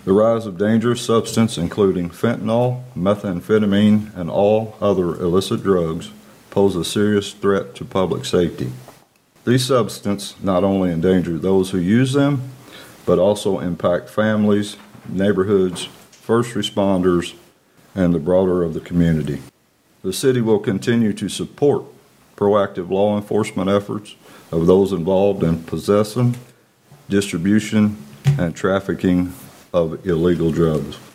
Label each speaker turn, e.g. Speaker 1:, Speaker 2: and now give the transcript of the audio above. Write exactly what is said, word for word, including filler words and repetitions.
Speaker 1: The rise of dangerous substances, including fentanyl, methamphetamine, and all other illicit drugs, pose a serious threat to public safety. These substances not only endanger those who use them, but also impact families, neighborhoods, first responders, and the broader of the community. The city will continue to support proactive law enforcement efforts of those involved in possession, distribution, and trafficking of illegal drugs.